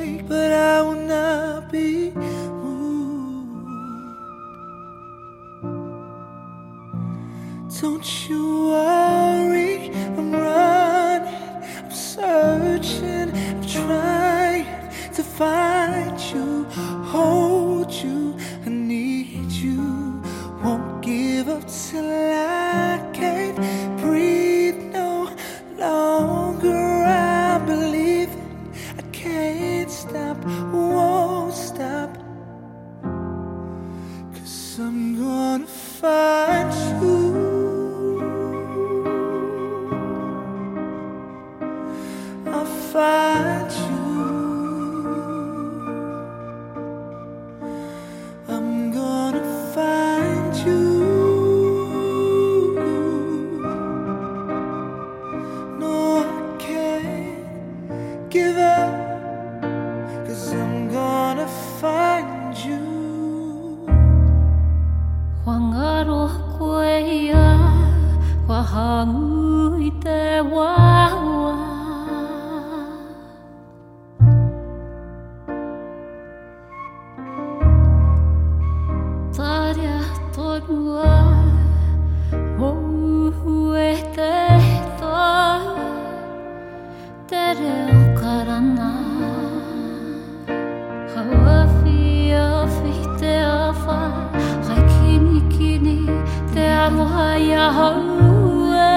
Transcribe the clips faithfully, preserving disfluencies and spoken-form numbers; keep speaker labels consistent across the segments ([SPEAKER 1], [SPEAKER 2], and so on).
[SPEAKER 1] shake, but I will not be moved. Don't you worry, I'm running, I'm searching, I'm trying to find you, hold you, I need you. Won't give up till I can't breathe no longer. I believe it, I can't stop, won't stop, 'cause I'm gonna find you. I'll find you. I'm gonna find you. No, I can't give up, 'cause I'm gonna find you.
[SPEAKER 2] Whangaro koe ia, wahangu i te wawa. Taria tonua, mohu e te toa, te reo karana. Hawawhi awhi te awha, hai kini kini te aroha ia haue.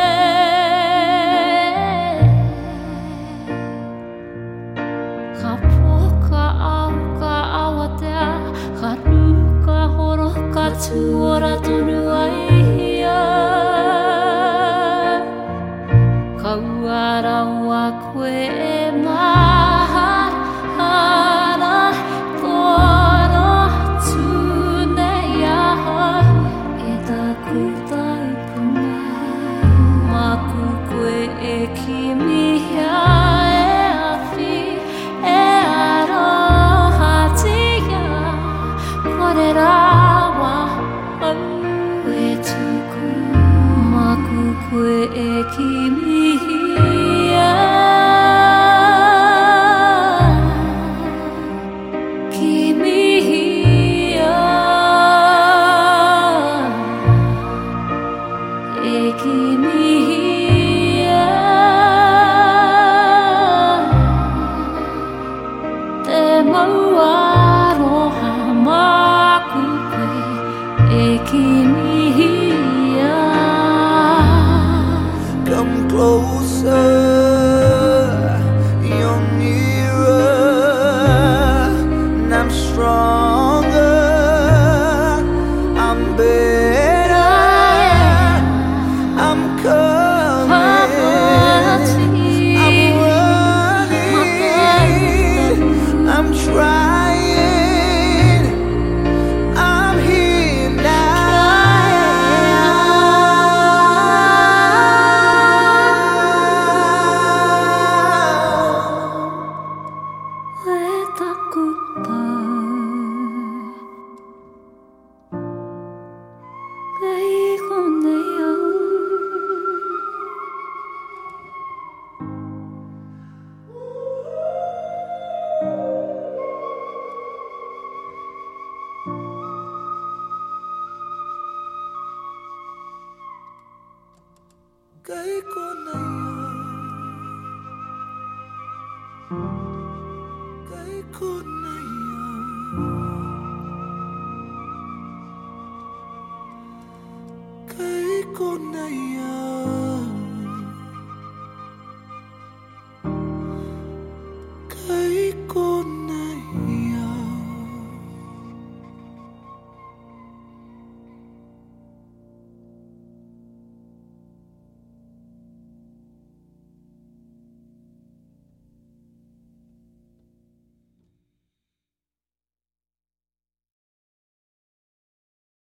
[SPEAKER 2] Ka po ka au ka awatea, ka ru ka horo ka tuora tonu ai ia. Ka uaraua koe e maha ana, kora tune ia e taku taipuna. Maku koe e kimihia e awhi, e aroha tia, kore rawa au e tuku. Maku koe e kimihia, kimihia, e kimihia. Te maua aroha maku koe e kimihia.
[SPEAKER 1] Come closer, you're nearer, and I'm stronger, I'm better, I'm coming, I'm running, I'm trying, I'm here now. Kay ko na yan, kay ko na yan, kay ko na yan.